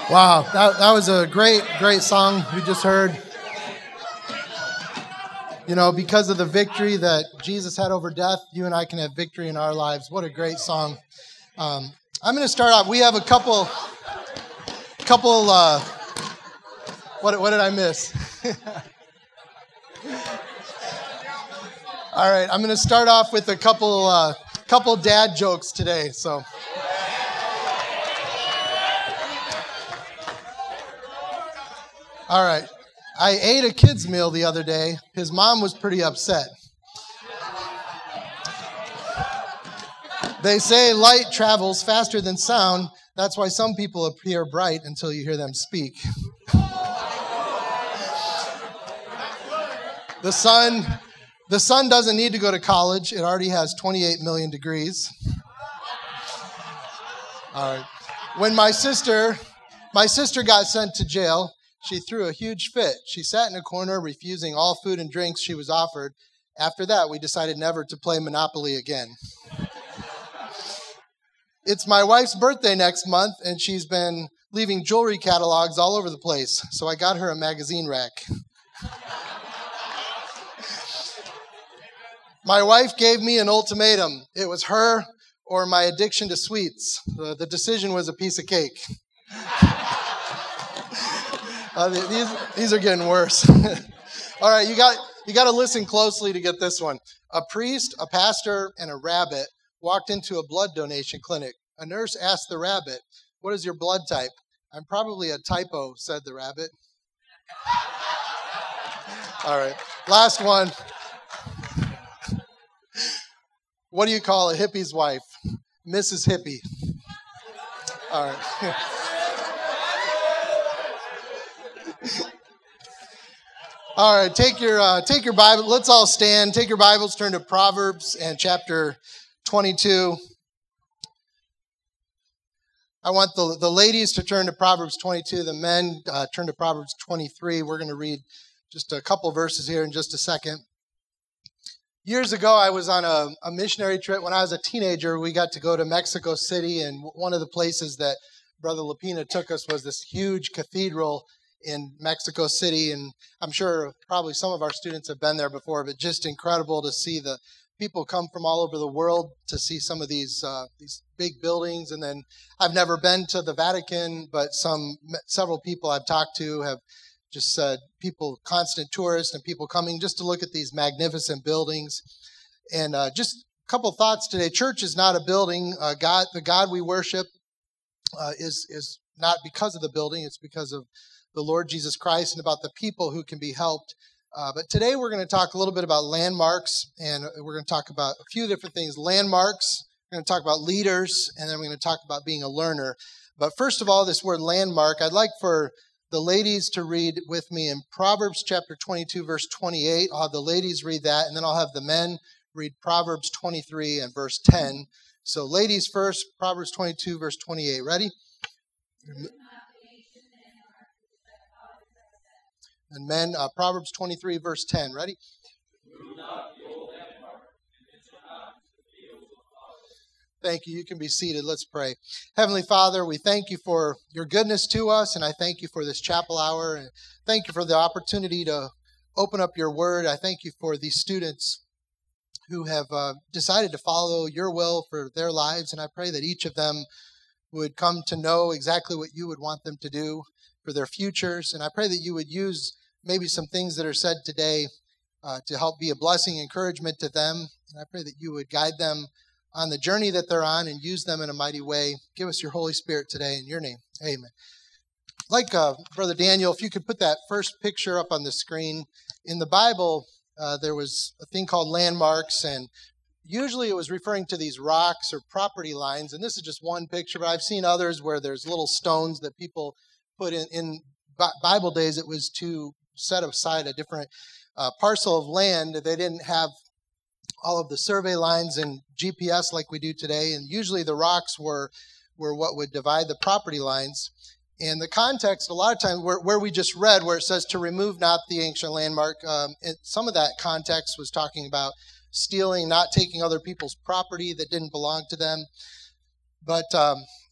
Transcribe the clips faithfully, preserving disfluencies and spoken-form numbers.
Wow, that, that was a great, great song we just heard. You know, because of the victory that Jesus had over death, you and I can have victory in our lives. What a great song. Um, I'm going to start off. We have a couple, couple, uh, what, what did I miss? All right, I'm going to start off with a couple, uh, couple dad jokes today, so... All right. I ate a kid's meal the other day. His mom was pretty upset. They say light travels faster than sound. That's why some people appear bright until you hear them speak. The sun, the sun doesn't need to go to college. It already has twenty-eight million degrees. All right. When my sister, my sister got sent to jail, she threw a huge fit. She sat in a corner, refusing all food and drinks she was offered. After that, we decided never to play Monopoly again. It's my wife's birthday next month, and she's been leaving jewelry catalogs all over the place, so I got her a magazine rack. My wife gave me an ultimatum. It was her or my addiction to sweets. The, the decision was a piece of cake. Uh, these these are getting worse. All right, you got you got to listen closely to get this one. A priest, a pastor, and a rabbit walked into a blood donation clinic. A nurse asked the rabbit, "What is your blood type?" "I'm probably a typo," said the rabbit. All right, last one. What do you call a hippie's wife? Missus Hippie. All right. All right, take your uh, take your Bible. Let's all stand. Take your Bibles, turn to Proverbs and chapter twenty-two. I want the, the ladies to turn to Proverbs twenty-two. The men uh, turn to Proverbs twenty-three. We're going to read just a couple verses here in just a second. Years ago, I was on a, a missionary trip. When I was a teenager, we got to go to Mexico City, and one of the places that Brother Lapina took us was this huge cathedral in Mexico City, and I'm sure probably some of our students have been there before, but just incredible to see the people come from all over the world to see some of these uh, these big buildings. And then I've never been to the Vatican, but some several people I've talked to have just said people, constant tourists and people coming just to look at these magnificent buildings. And uh, just a couple thoughts today. Church is not a building. Uh, God, the God we worship uh, is is not because of the building. It's because of the Lord Jesus Christ and about the people who can be helped. Uh, but today we're going to talk a little bit about landmarks, and we're going to talk about a few different things. Landmarks, we're going to talk about leaders, and then we're going to talk about being a learner. But first of all, this word landmark, I'd like for the ladies to read with me in Proverbs chapter twenty-two, verse twenty-eight. I'll have the ladies read that, and then I'll have the men read Proverbs twenty-three and verse ten. So ladies first, Proverbs twenty-two, verse twenty-eight. Ready? And men, uh, Proverbs twenty-three, verse ten. Ready? Thank you. You can be seated. Let's pray. Heavenly Father, we thank you for your goodness to us, and I thank you for this chapel hour, and thank you for the opportunity to open up your word. I thank you for these students who have uh, decided to follow your will for their lives, and I pray that each of them would come to know exactly what you would want them to do for their futures. And I pray that you would use maybe some things that are said today uh, to help be a blessing, encouragement to them. And I pray that you would guide them on the journey that they're on and use them in a mighty way. Give us your Holy Spirit today in your name. Amen. Like uh, Brother Daniel, if you could put that first picture up on the screen. In the Bible, uh, there was a thing called landmarks, and usually it was referring to these rocks or property lines. And this is just one picture, but I've seen others where there's little stones that people put in. In Bible days, it was to set aside a different uh, parcel of land. They didn't have all of the survey lines and G P S like we do today. And usually the rocks were, were what would divide the property lines. And the context, a lot of times, where, where we just read, where it says to remove not the ancient landmark, um, it, some of that context was talking about stealing, not taking other people's property that didn't belong to them. But um,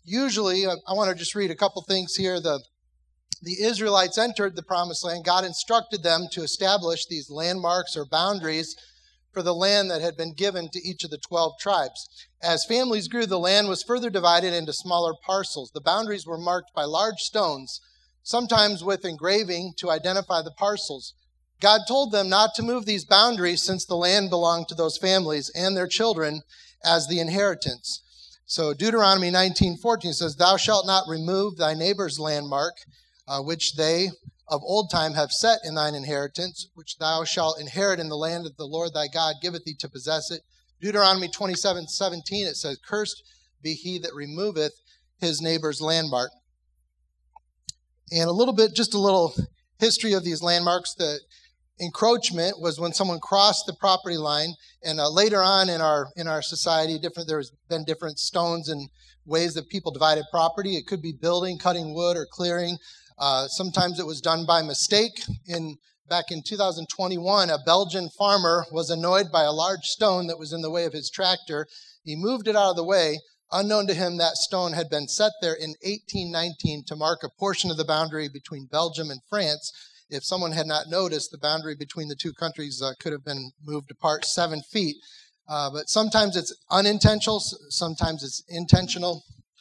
usually, I, I want to just read a couple things here. The, the Israelites entered the promised land. God instructed them to establish these landmarks or boundaries for the land that had been given to each of the twelve tribes. As families grew, the land was further divided into smaller parcels. The boundaries were marked by large stones, sometimes with engraving to identify the parcels. God told them not to move these boundaries since the land belonged to those families and their children as the inheritance. So Deuteronomy nineteen fourteen says, "Thou shalt not remove thy neighbor's landmark, uh, which they of old time have set in thine inheritance, which thou shalt inherit in the land that the Lord thy God giveth thee to possess it." Deuteronomy twenty-seven seventeen, it says, "Cursed be he that removeth his neighbor's landmark." And a little bit, just a little history of these landmarks. The encroachment was when someone crossed the property line, and uh, later on in our in our society, different there's been different stones and ways that people divided property. It could be building, cutting wood, or clearing. Uh, sometimes it was done by mistake. In back in two thousand twenty-one, a Belgian farmer was annoyed by a large stone that was in the way of his tractor. He moved it out of the way. Unknown to him, that stone had been set there in eighteen nineteen to mark a portion of the boundary between Belgium and France. If someone had not noticed, the boundary between the two countries uh, could have been moved apart seven feet. Uh, but sometimes it's unintentional, sometimes it's intentional.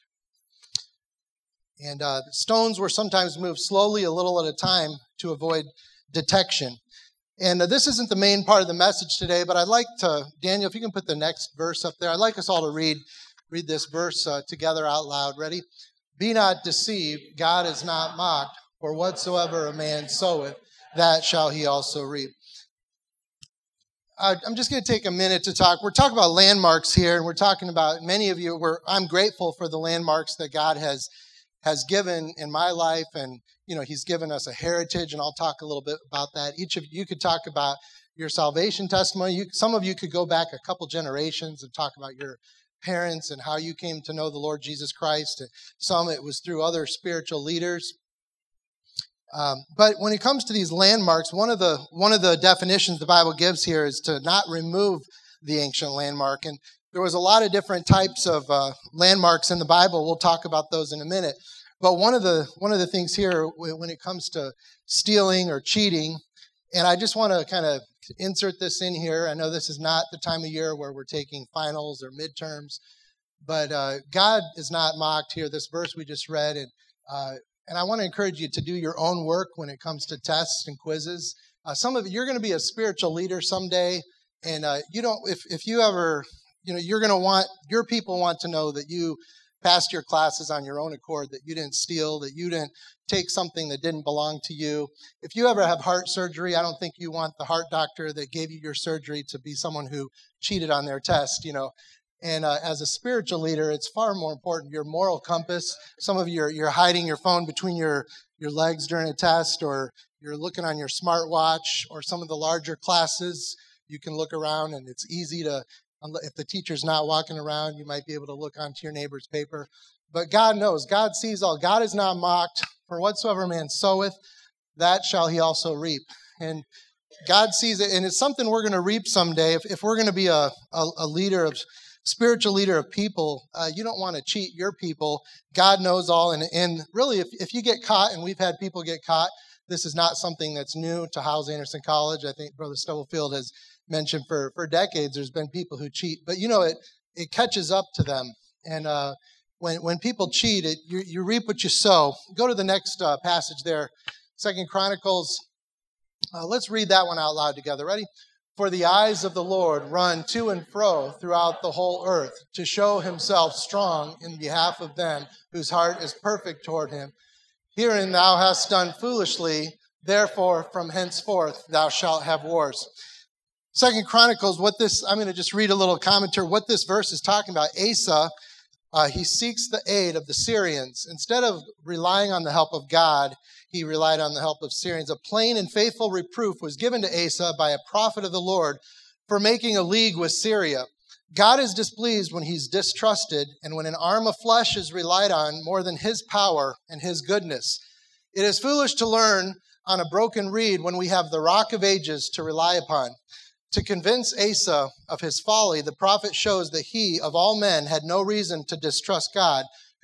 And uh, stones were sometimes moved slowly, a little at a time, to avoid detection. And uh, this isn't the main part of the message today, but I'd like to, Daniel, if you can put the next verse up there, I'd like us all to read, read this verse uh, together out loud. Ready? "Be not deceived, God is not mocked. For whatsoever a man soweth, that shall he also reap." Uh, I'm just going to take a minute to talk. We're talking about landmarks here, and we're talking about, many of you, we're, I'm grateful for the landmarks that God has has given in my life, and you know He's given us a heritage, and I'll talk a little bit about that. Each of you could talk about your salvation testimony. You, some of you could go back a couple generations and talk about your parents and how you came to know the Lord Jesus Christ. And some, it was through other spiritual leaders. Um, but when it comes to these landmarks, one of the one of the definitions the Bible gives here is to not remove the ancient landmark. And there was a lot of different types of uh, landmarks in the Bible. We'll talk about those in a minute. But one of the one of the things here when it comes to stealing or cheating, and I just want to kind of insert this in here. I know this is not the time of year where we're taking finals or midterms, but uh, God is not mocked here. This verse we just read, and uh, And I want to encourage you to do your own work when it comes to tests and quizzes. Uh, some of you're going to be a spiritual leader someday, and uh, you don't. If if you ever, you know, you're going to want your people want to know that you passed your classes on your own accord, that you didn't steal, that you didn't take something that didn't belong to you. If you ever have heart surgery, I don't think you want the heart doctor that gave you your surgery to be someone who cheated on their test. You know. And uh, as a spiritual leader, it's far more important, your moral compass. Some of you are you're hiding your phone between your, your legs during a test, or you're looking on your smartwatch, or some of the larger classes, you can look around and it's easy to, if the teacher's not walking around, you might be able to look onto your neighbor's paper. But God knows, God sees all. God is not mocked. For whatsoever man soweth, that shall he also reap. And God sees it, and it's something we're going to reap someday. If, if we're going to be a, a, a leader of spiritual leader of people, uh, you don't want to cheat your people. God knows all. And, and really, if, if you get caught, and we've had people get caught, this is not something that's new to Hyles-Anderson College. I think Brother Stubblefield has mentioned for, for decades there's been people who cheat. But, you know, it it catches up to them. And uh, when when people cheat, it, you, you reap what you sow. Go to the next uh, passage there, Second Chronicles. Uh, let's read that one out loud together. Ready? "For the eyes of the Lord run to and fro throughout the whole earth, to show himself strong in behalf of them whose heart is perfect toward him. Herein thou hast done foolishly, therefore from henceforth thou shalt have wars." Second Chronicles, what this, I'm going to just read a little commentary. What this verse is talking about, Asa, uh, he seeks the aid of the Syrians. Instead of relying on the help of God, he relied on the help of Syrians. A plain and faithful reproof was given to Asa by a prophet of the Lord for making a league with Syria. God is displeased when he's distrusted and when an arm of flesh is relied on more than his power and his goodness. It is foolish to learn on a broken reed when we have the rock of ages to rely upon. To convince Asa of his folly, the prophet shows that he, of all men, had no reason to distrust God,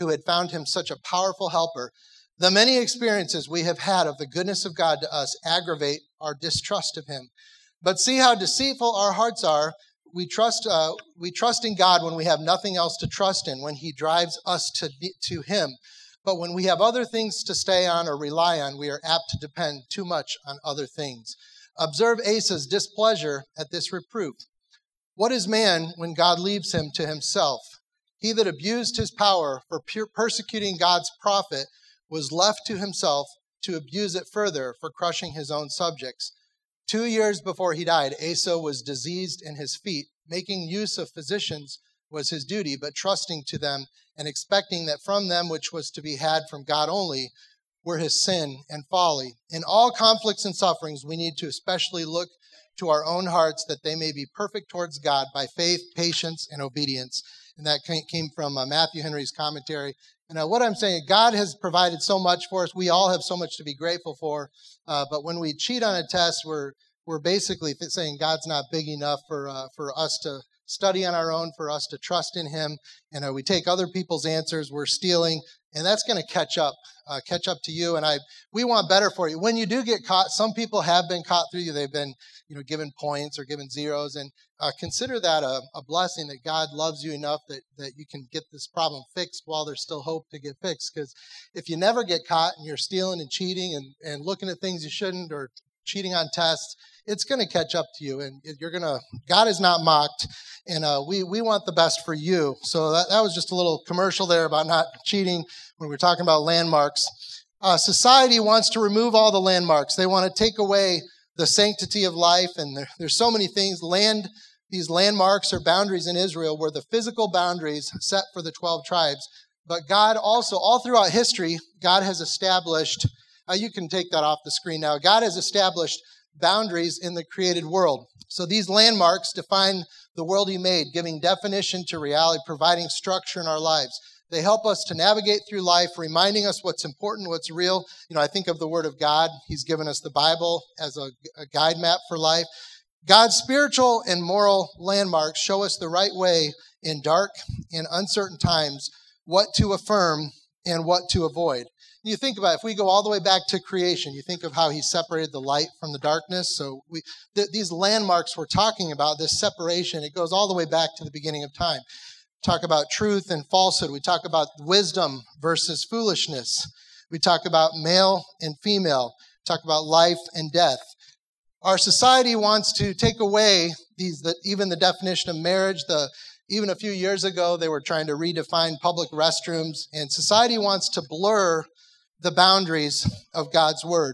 who had found him such a powerful helper. The many experiences we have had of the goodness of God to us aggravate our distrust of him. But see how deceitful our hearts are. We trust, uh, we trust in God when we have nothing else to trust in, when he drives us to, to him. But when we have other things to stay on or rely on, we are apt to depend too much on other things. Observe Asa's displeasure at this reproof. What is man when God leaves him to himself? He that abused his power for pure persecuting God's prophet was left to himself to abuse it further for crushing his own subjects. Two years before he died, Asa was diseased in his feet. Making use of physicians was his duty, but trusting to them and expecting that from them which was to be had from God only were his sin and folly. In all conflicts and sufferings, we need to especially look to our own hearts that they may be perfect towards God by faith, patience, and obedience. And that came from uh, Matthew Henry's commentary. And uh, what I'm saying, God has provided so much for us. We all have so much to be grateful for. Uh, but when we cheat on a test, we're we're basically saying God's not big enough for uh, for us to study on our own, for us to trust in him. And uh, we take other people's answers. We're stealing. And that's going to catch up, uh, catch up to you. And I, we want better for you. When you do get caught, some people have been caught through you. They've been, you know, given points or given zeros. And uh, consider that a, a blessing that God loves you enough that, that you can get this problem fixed while there's still hope to get fixed. Because if you never get caught and you're stealing and cheating and, and looking at things you shouldn't or cheating on tests, it's going to catch up to you. And you're going to, God is not mocked. And uh, we, we want the best for you. So that, that was just a little commercial there about not cheating when we were talking about landmarks. Uh, society wants to remove all the landmarks. They want to take away the sanctity of life. And there, there's so many things. Land, these landmarks or boundaries in Israel were the physical boundaries set for the twelve tribes. But God also, all throughout history, God has established, uh, you can take that off the screen now. God has established boundaries in the created world. So these landmarks define the world he made, giving definition to reality, providing structure in our lives. They help us to navigate through life, reminding us what's important, what's real. You know, I think of the Word of God. He's given us the Bible as a, a guide map for life. God's spiritual and moral landmarks show us the right way in dark and uncertain times, what to affirm and what to avoid. You think about it, if we go all the way back to creation, you think of how he separated the light from the darkness. So we, th- these landmarks we're talking about, this separation, it goes all the way back to the beginning of time. We talk about truth and falsehood. We talk about wisdom versus foolishness. We talk about male and female. We talk about life and death. Our society wants to take away these, the, even the definition of marriage. The Even a few years ago, they were trying to redefine public restrooms. And society wants to blur the boundaries of God's word.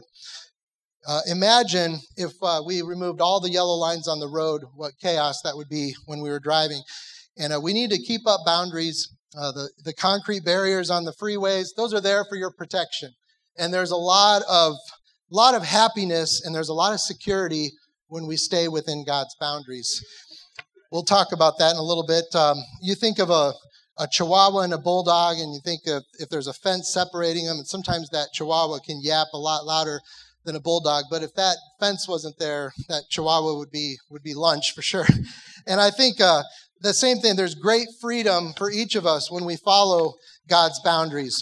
Uh, imagine if uh, we removed all the yellow lines on the road, what chaos that would be when we were driving. And uh, we need to keep up boundaries. Uh, the, the concrete barriers on the freeways, those are there for your protection. And there's a lot of, lot of happiness and there's a lot of security when we stay within God's boundaries. We'll talk about that in a little bit. Um, you think of a a Chihuahua and a Bulldog, and you think of if there's a fence separating them, and sometimes that Chihuahua can yap a lot louder than a Bulldog. But if that fence wasn't there, that Chihuahua would be would be lunch for sure. And I think uh, the same thing, there's great freedom for each of us when we follow God's boundaries.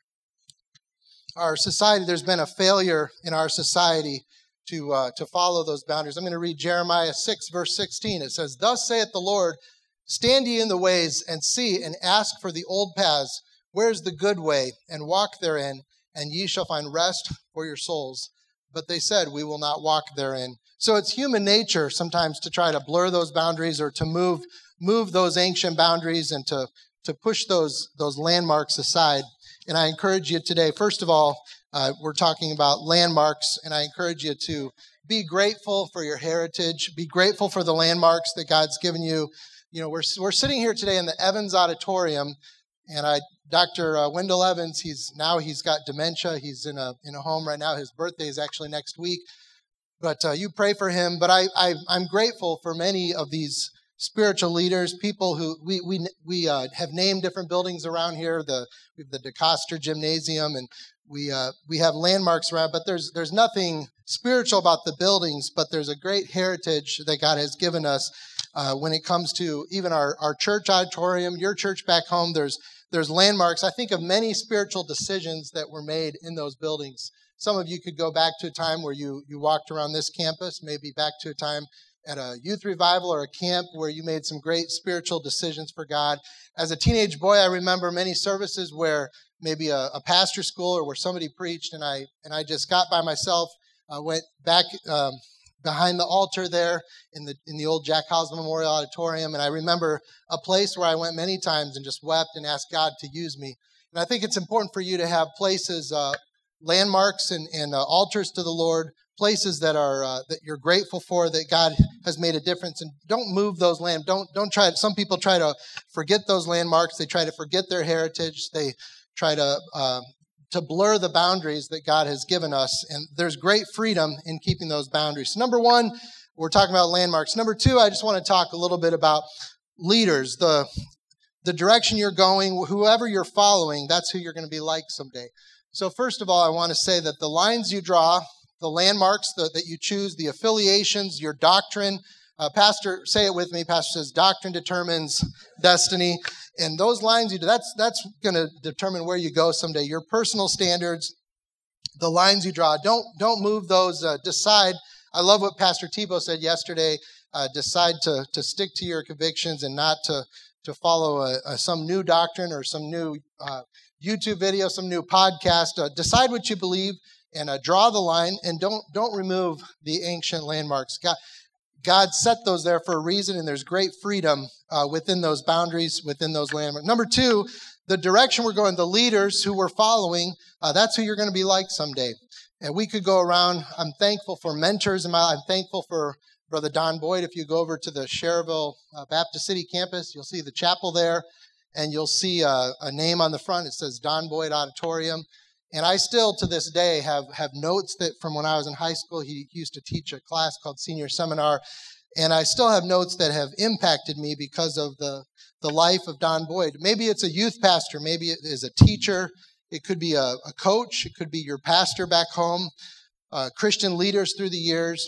Our society, there's been a failure in our society to uh, to follow those boundaries. I'm going to read Jeremiah six, verse sixteen. It says, "Thus saith the Lord, stand ye in the ways, and see, and ask for the old paths, where's the good way, and walk therein, and ye shall find rest for your souls. But they said, we will not walk therein." So it's human nature sometimes to try to blur those boundaries or to move move those ancient boundaries and to, to push those, those landmarks aside. And I encourage you today, first of all, uh, we're talking about landmarks, and I encourage you to be grateful for your heritage, be grateful for the landmarks that God's given you. You know, we're we're sitting here today in the Evans Auditorium, and I, Doctor Uh, Wendell Evans, he's now he's got dementia. He's in a in a home right now. His birthday is actually next week, but uh, you pray for him. But I, I I'm grateful for many of these spiritual leaders, people who we we we uh, have named different buildings around here. The we have the DeCoster Gymnasium, and we uh, we have landmarks around. But there's there's nothing spiritual about the buildings, but there's a great heritage that God has given us. Uh, when it comes to even our, our church auditorium, your church back home, there's there's landmarks. I think of many spiritual decisions that were made in those buildings. Some of you could go back to a time where you, you walked around this campus, maybe back to a time at a youth revival or a camp where you made some great spiritual decisions for God. As a teenage boy, I remember many services where maybe a, a pastor school or where somebody preached, and I and I just got by myself, uh, went back um, behind the altar there in the in the old Jack Howes Memorial Auditorium, and I remember a place where I went many times and just wept and asked God to use me. And I think it's important for you to have places, uh, landmarks and, and uh, altars to the Lord, places that are uh, that you're grateful for, that God has made a difference. And don't move those land. Don't don't try. Some people try to forget those landmarks. They try to forget their heritage. They try to uh, to blur the boundaries that God has given us. And there's great freedom in keeping those boundaries. So number one, we're talking about landmarks. Number two, I just want to talk a little bit about leaders. The the direction you're going, whoever you're following, that's who you're going to be like someday. So first of all, I want to say that the lines you draw, the landmarks the, that you choose, the affiliations, your doctrine, uh, Pastor, say it with me, Pastor says, doctrine determines destiny. And those lines you do, that's, that's going to determine where you go someday. Your personal standards, the lines you draw, don't, don't move those, uh, decide. I love what Pastor Tebow said yesterday, uh, decide to, to stick to your convictions and not to, to follow a, a, some new doctrine or some new uh, YouTube video, some new podcast. Uh, decide what you believe and uh, draw the line, and don't don't remove the ancient landmarks. God, God set those there for a reason, and there's great freedom uh, within those boundaries, within those landmarks. Number two, the direction we're going, the leaders who we're following, uh, that's who you're going to be like someday. And we could go around. I'm thankful for mentors in my life. I'm thankful for Brother Don Boyd. If you go over to the Cherville uh, Baptist City campus, you'll see the chapel there. And you'll see a, a name on the front. It says Don Boyd Auditorium. And I still, to this day, have, have notes that from when I was in high school, he used to teach a class called Senior Seminar. And I still have notes that have impacted me because of the, the life of Don Boyd. Maybe it's a youth pastor. Maybe it is a teacher. It could be a, a coach. It could be your pastor back home. Uh, Christian leaders through the years.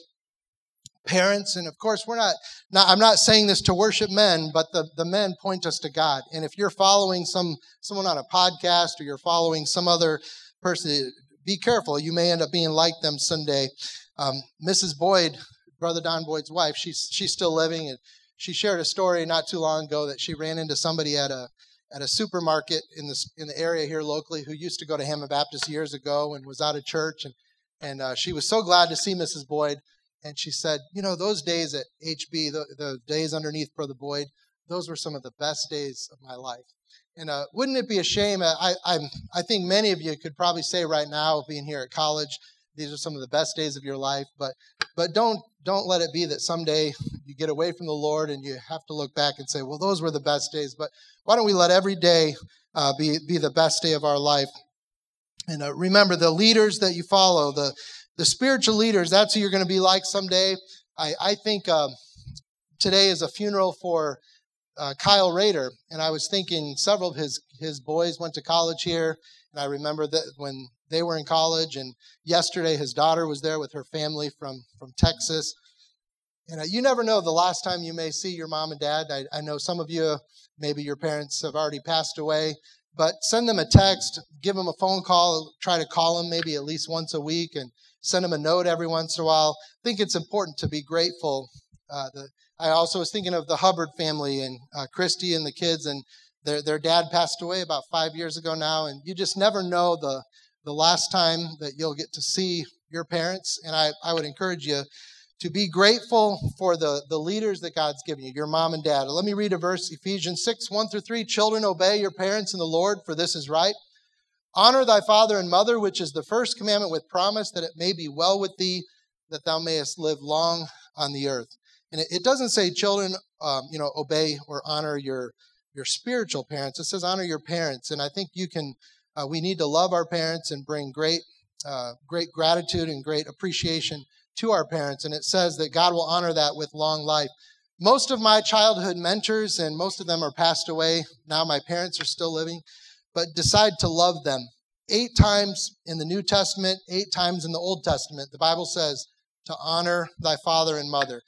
Parents, and of course, we're not, not, I'm not saying this to worship men, but the, the men point us to God. And if you're following some someone on a podcast or you're following some other person, be careful. You may end up being like them someday. Um, Missus Boyd, Brother Don Boyd's wife, she's she's still living, and she shared a story not too long ago that she ran into somebody at a at a supermarket in the in the area here locally who used to go to Hammond Baptist years ago and was out of church, and and uh, she was so glad to see Missus Boyd. And she said, you know, those days at H B, the, the days underneath Brother Boyd, those were some of the best days of my life. And uh, wouldn't it be a shame? I, I I think many of you could probably say right now, being here at college, these are some of the best days of your life. But but don't don't let it be that someday you get away from the Lord and you have to look back and say, well, those were the best days. But why don't we let every day uh, be be the best day of our life? And uh, remember, the leaders that you follow, the The spiritual leaders, that's who you're going to be like someday. I, I think um, today is a funeral for uh, Kyle Rader, and I was thinking several of his, his boys went to college here, and I remember that when they were in college, and yesterday his daughter was there with her family from, from Texas. And uh, you never know the last time you may see your mom and dad. I, I know some of you, maybe your parents have already passed away, but send them a text, give them a phone call, try to call them maybe at least once a week, and send them a note every once in a while. I think it's important to be grateful. Uh, the, I also was thinking of the Hubbard family and uh, Christy and the kids, and their their dad passed away about five years ago now, and you just never know the the last time that you'll get to see your parents. And I, I would encourage you to be grateful for the, the leaders that God's given you, your mom and dad. Let me read a verse, Ephesians six, one through three. Children, obey your parents in the Lord, for this is right. Honor thy father and mother, which is the first commandment with promise, that it may be well with thee, that thou mayest live long on the earth. And it, it doesn't say children, um, you know, obey or honor your your spiritual parents. It says honor your parents. And I think you can, uh, we need to love our parents and bring great, uh, great gratitude and great appreciation to our parents. And it says that God will honor that with long life. Most of my childhood mentors, and most of them are passed away. Now my parents are still living. But decide to love them. Eight times in the New Testament, eight times in the Old Testament, the Bible says to honor thy father and mother.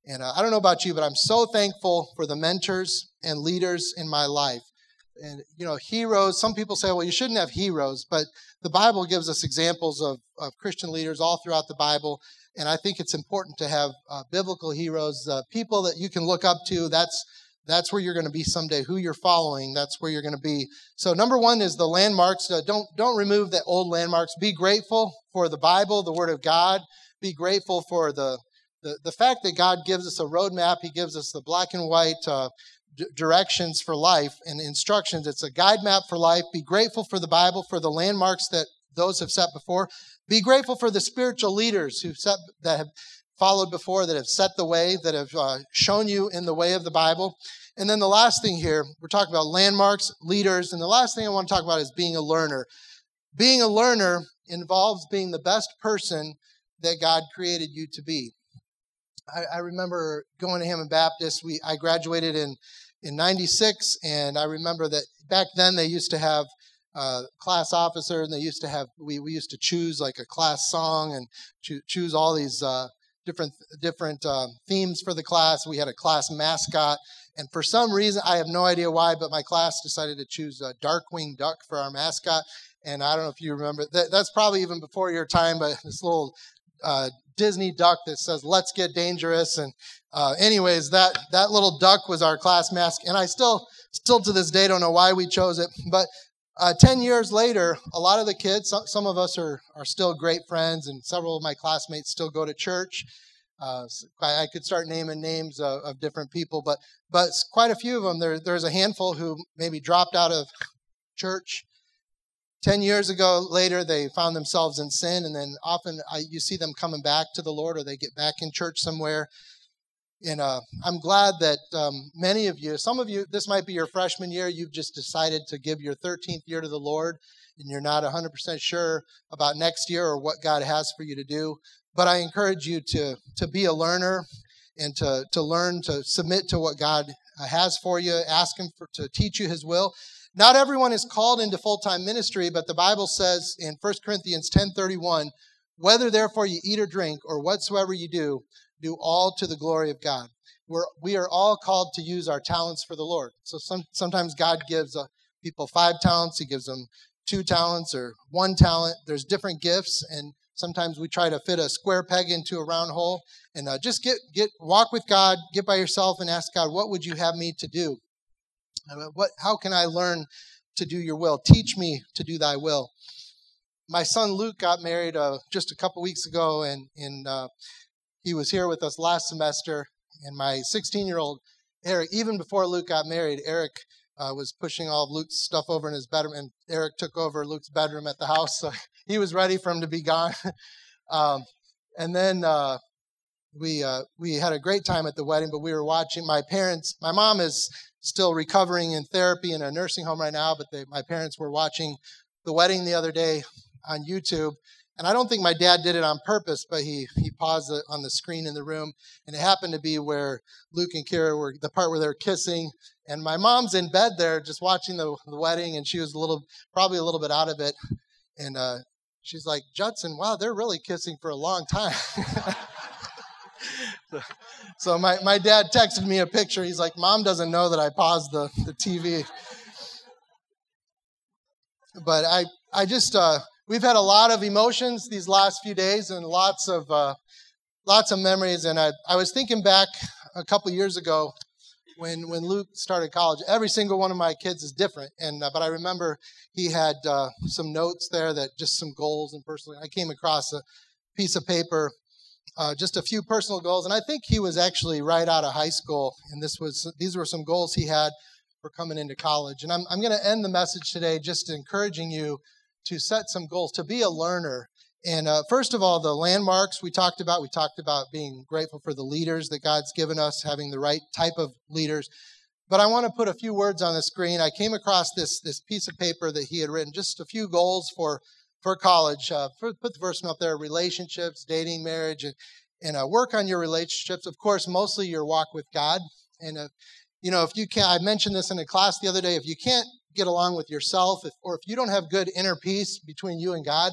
And uh, I don't know about you, but I'm so thankful for the mentors and leaders in my life. And, you know, heroes, some people say, well, you shouldn't have heroes, but the Bible gives us examples of, of Christian leaders all throughout the Bible. And I think it's important to have uh, biblical heroes, uh, people that you can look up to. That's that's where you're going to be someday. Who you're following, that's where you're going to be. So number one is the landmarks. Uh, don't don't remove the old landmarks. Be grateful for the Bible, the Word of God. Be grateful for the the, the fact that God gives us a roadmap. He gives us the black and white uh, d- directions for life and instructions. It's a guide map for life. Be grateful for the Bible, for the landmarks that those have set before. Be grateful for the spiritual leaders who set that have followed before, that have set the way, that have uh, shown you in the way of the Bible. And then the last thing here, we're talking about landmarks, leaders, and the last thing I want to talk about is being a learner. Being a learner involves being the best person that God created you to be. I, I remember going to Hammond Baptist. We I graduated in in ninety-six, and I remember that back then they used to have Uh, class officer, and they used to have, we, we used to choose like a class song and cho- choose all these uh, different different uh, themes for the class. We had a class mascot, and for some reason, I have no idea why, but my class decided to choose a Darkwing Duck for our mascot. And I don't know if you remember, that, that's probably even before your time, but this little uh, Disney duck that says, "Let's get dangerous." And uh, anyways, that, that little duck was our class mascot, and I still, still to this day don't know why we chose it, but Uh, ten years later, a lot of the kids, some, some of us are, are still great friends, and several of my classmates still go to church. Uh, I, I could start naming names of, of different people, but but quite a few of them, there, there's a handful who maybe dropped out of church. Ten years ago, later, they found themselves in sin, and then often I, you see them coming back to the Lord, or they get back in church somewhere. And uh, I'm glad that um, many of you, some of you, this might be your freshman year, you've just decided to give your thirteenth year to the Lord, and you're not one hundred percent sure about next year or what God has for you to do. But I encourage you to to be a learner and to, to learn to submit to what God has for you. Ask Him for, to teach you His will. Not everyone is called into full-time ministry, but the Bible says in First Corinthians ten thirty-one, "Whether therefore you eat or drink or whatsoever you do, do all to the glory of God." We're, we are all called to use our talents for the Lord. So some, sometimes God gives uh, people five talents. He gives them two talents or one talent. There's different gifts, and sometimes we try to fit a square peg into a round hole. And uh, just get get walk with God, get by yourself, and ask God, what would you have me to do? Uh, what? How can I learn to do your will? Teach me to do thy will. My son Luke got married uh, just a couple weeks ago, and in uh, he was here with us last semester, and my sixteen-year-old Eric, even before Luke got married, Eric uh, was pushing all of Luke's stuff over in his bedroom, and Eric took over Luke's bedroom at the house, so he was ready for him to be gone. um, and then uh, we uh, we had a great time at the wedding, but we were watching, my parents, my mom is still recovering in therapy in a nursing home right now, but they, my parents were watching the wedding the other day on YouTube. And I don't think my dad did it on purpose, but he he paused it on the screen in the room, and it happened to be where Luke and Kira were, the part where they're kissing. And my mom's in bed there just watching the, the wedding, and she was a little, probably a little bit out of it. And uh, she's like, "Judson, wow, they're really kissing for a long time." so so my, my dad texted me a picture. He's like, "Mom doesn't know that I paused the, the T V." But I, I just... Uh, We've had a lot of emotions these last few days, and lots of uh, lots of memories. And I, I was thinking back a couple years ago when when Luke started college. Every single one of my kids is different, and uh, but I remember he had uh, some notes there, that just some goals. And personally, I came across a piece of paper, uh, just a few personal goals, and I think he was actually right out of high school. And this was these were some goals he had for coming into college. And I'm I'm going to end the message today just encouraging you to set some goals, to be a learner. And uh, first of all, the landmarks we talked about, we talked about being grateful for the leaders that God's given us, having the right type of leaders. But I want to put a few words on the screen. I came across this this piece of paper that he had written, just a few goals for, for college. Uh, for, put the first one up there: relationships, dating, marriage, and, and uh, work on your relationships. Of course, mostly your walk with God. And, uh, you know, if you can't, I mentioned this in a class the other day, if you can't get along with yourself, if, or if you don't have good inner peace between you and God,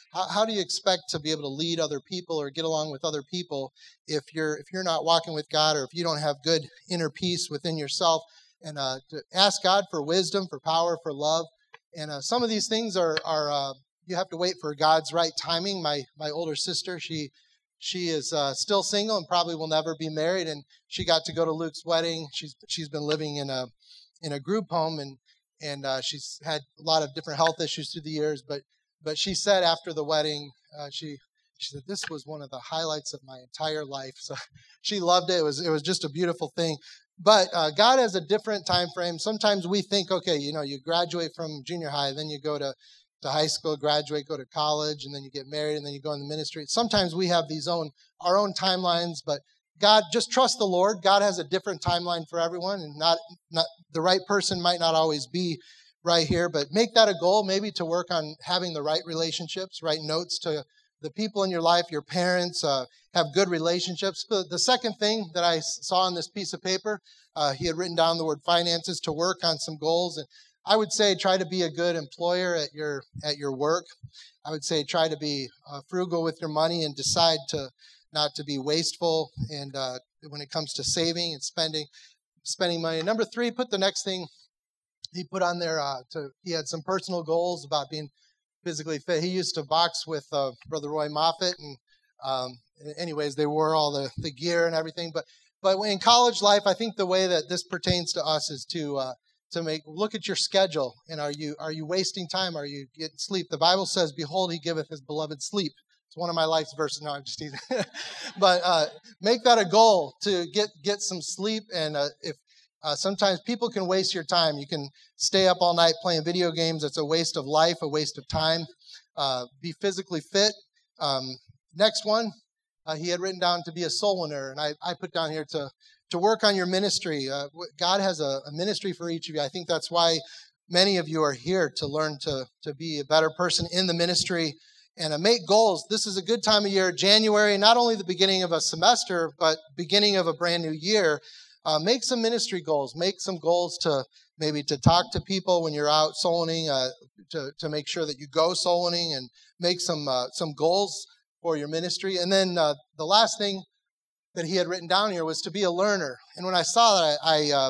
How, how do you expect to be able to lead other people or get along with other people if you're if you're not walking with God, or if you don't have good inner peace within yourself? And uh, to ask God for wisdom, for power, for love. And uh, some of these things are are uh, you have to wait for God's right timing. My my older sister, she she is uh, still single and probably will never be married, and she got to go to Luke's wedding. She's she's been living in a in a group home, and and uh, she's had a lot of different health issues through the years. But but she said after the wedding, uh, she she said this was one of the highlights of my entire life. So she loved it. It was it was just a beautiful thing. But uh, God has a different time frame. Sometimes we think, okay, you know, you graduate from junior high, then you go to to high school, graduate, go to college, and then you get married, and then you go in the ministry. Sometimes we have these own our own timelines, but God, just trust the Lord. God has a different timeline for everyone, and not not the right person might not always be right here, but make that a goal, maybe to work on having the right relationships, write notes to the people in your life, your parents, uh, have good relationships. The, the second thing that I saw on this piece of paper, uh, he had written down the word finances, to work on some goals. And I would say try to be a good employer at your at your work. I would say try to be uh, frugal with your money and decide to not to be wasteful. And uh, when it comes to saving and spending, spending money. Number three, put the next thing he put on there. Uh, to he had some personal goals about being physically fit. He used to box with uh, Brother Roy Moffitt, and um, anyways, they wore all the, the gear and everything. But but in college life, I think the way that this pertains to us is to uh, to make look at your schedule, and are you are you wasting time? Are you getting sleep? The Bible says, "Behold, He giveth His beloved sleep." It's one of my life's verses. No, I'm just teasing. But uh, make that a goal to get get some sleep. And uh, if uh, sometimes people can waste your time, you can stay up all night playing video games. It's a waste of life, a waste of time. Uh, be physically fit. Um, next one, uh, he had written down to be a soul winner, and I, I put down here to to work on your ministry. Uh, God has a, a ministry for each of you. I think that's why many of you are here, to learn to to be a better person in the ministry and uh, make goals. This is a good time of year, January, not only the beginning of a semester, but beginning of a brand new year. Uh, make some ministry goals. Make some goals to maybe to talk to people when you're out soul winning, uh, to, to make sure that you go soul winning, and make some uh, some goals for your ministry. And then uh, the last thing that he had written down here was to be a learner. And when I saw that, I I, uh,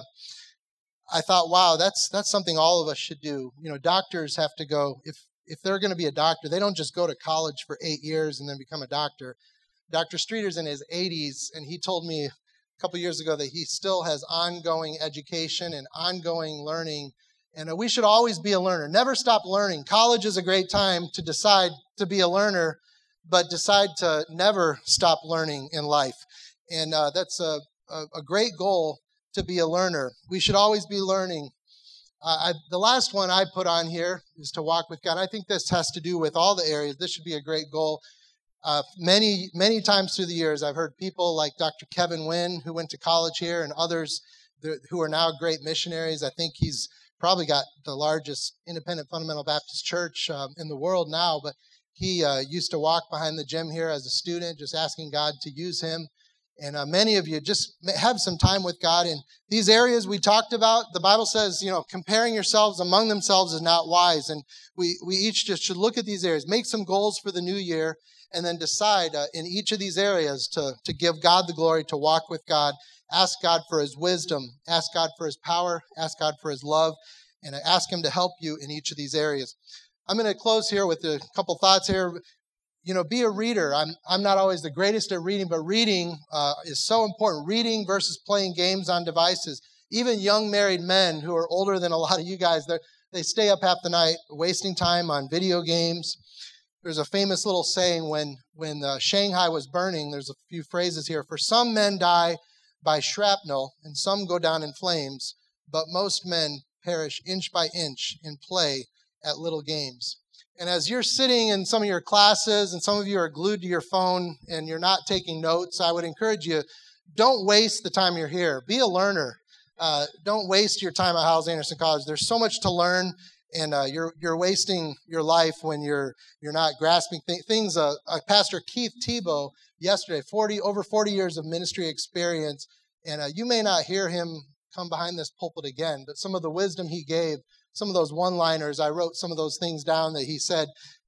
I thought, wow, that's that's something all of us should do. You know, doctors have to go, if if they're going to be a doctor, they don't just go to college for eight years and then become a doctor. Doctor Streeter's in his eighties, and he told me a couple years ago that he still has ongoing education and ongoing learning. And uh, we should always be a learner. Never stop learning. College is a great time to decide to be a learner, but decide to never stop learning in life. And uh, that's a, a, a great goal, to be a learner. We should always be learning. Uh, I, the last one I put on here is to walk with God. I think this has to do with all the areas. This should be a great goal. Uh, many, many times through the years, I've heard people like Doctor Kevin Wynn, who went to college here, and others that, who are now great missionaries. I think he's probably got the largest independent fundamental Baptist church um, in the world now, but he uh, used to walk behind the gym here as a student, just asking God to use him. And uh, many of you just have some time with God in these areas we talked about. The Bible says, you know, comparing yourselves among themselves is not wise. And we, we each just should look at these areas, make some goals for the new year, and then decide uh, in each of these areas to, to give God the glory, to walk with God, ask God for His wisdom, ask God for His power, ask God for His love, and ask Him to help you in each of these areas. I'm going to close here with a couple thoughts here. You know, be a reader. I'm I'm not always the greatest at reading, but reading uh, is so important. Reading versus playing games on devices. Even young married men who are older than a lot of you guys, they stay up half the night wasting time on video games. There's a famous little saying, when when uh, Shanghai was burning, there's a few phrases here. For some men die by shrapnel, and some go down in flames, but most men perish inch by inch in play at little games. And as you're sitting in some of your classes, and some of you are glued to your phone and you're not taking notes, I would encourage you, don't waste the time you're here. Be a learner. Uh, don't waste your time at Hyles-Anderson College. There's so much to learn, and uh, you're you're wasting your life when you're you're not grasping th- things. Uh, uh, Pastor Keith Tebow yesterday, forty over forty years of ministry experience, and uh, you may not hear him come behind this pulpit again, but some of the wisdom he gave, some of those one-liners, I wrote some of those things down that he said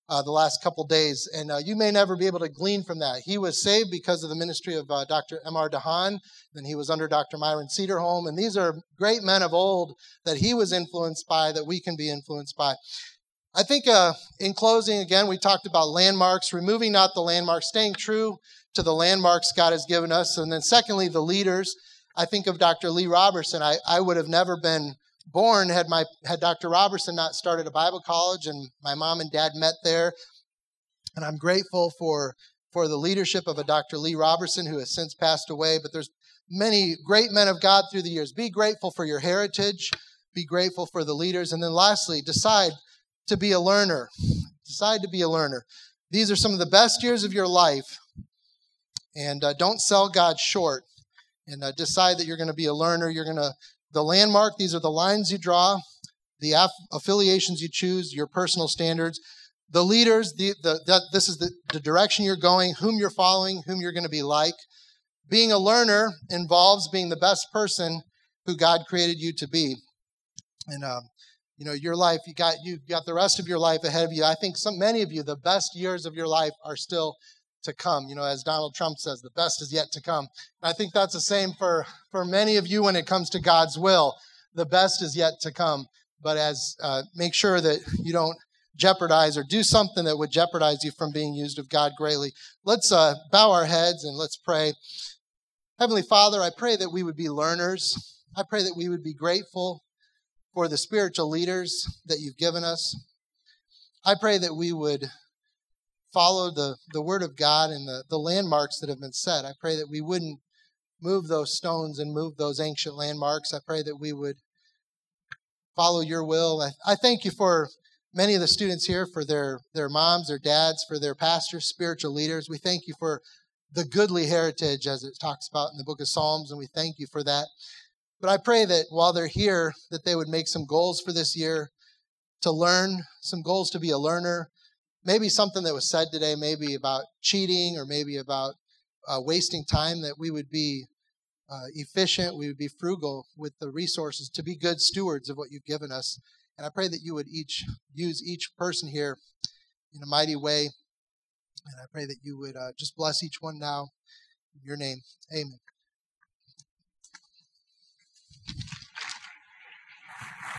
uh, the last couple days, and uh, you may never be able to glean from that. He was saved because of the ministry of uh, Doctor M R DeHaan, then he was under Doctor Myron Cedarholm, and these are great men of old that he was influenced by, that we can be influenced by. I think uh, in closing, again, we talked about landmarks, removing not the landmarks, staying true to the landmarks God has given us. And then secondly, the leaders. I think of Doctor Lee Roberson. I, I would have never been born had my had Doctor Roberson not started a Bible college, and my mom and dad met there. And I'm grateful for, for the leadership of a Doctor Lee Roberson, who has since passed away. But there's many great men of God through the years. Be grateful for your heritage. Be grateful for the leaders. And then lastly, decide to be a learner. Decide to be a learner. These are some of the best years of your life. And uh, don't sell God short. And uh, decide that you're going to be a learner. You're going to, the landmark, these are the lines you draw, the aff- affiliations you choose, your personal standards. The leaders, the, the, that, this is the, the direction you're going, whom you're following, whom you're going to be like. Being a learner involves being the best person who God created you to be. And um, you know, your life, you got you got the rest of your life ahead of you. I think some many of you, the best years of your life are still to come. You know, as Donald Trump says, the best is yet to come. And I think that's the same for, for many of you when it comes to God's will. The best is yet to come. But as uh, make sure that you don't jeopardize or do something that would jeopardize you from being used of God greatly. Let's uh, bow our heads and let's pray. Heavenly Father, I pray that we would be learners. I pray that we would be grateful for the spiritual leaders that you've given us. I pray that we would follow the, the word of God and the, the landmarks that have been set. I pray that we wouldn't move those stones and move those ancient landmarks. I pray that we would follow your will. I, I thank you for many of the students here, for their, their moms, their dads, for their pastors, spiritual leaders. We thank you for the goodly heritage, as it talks about in the book of Psalms, and we thank you for that. But I pray that while they're here, that they would make some goals for this year to learn, some goals to be a learner. Maybe something that was said today, maybe about cheating or maybe about uh, wasting time, that we would be uh, efficient, we would be frugal with the resources to be good stewards of what you've given us. And I pray that you would each use each person here in a mighty way. And I pray that you would uh, just bless each one now. In your name, amen.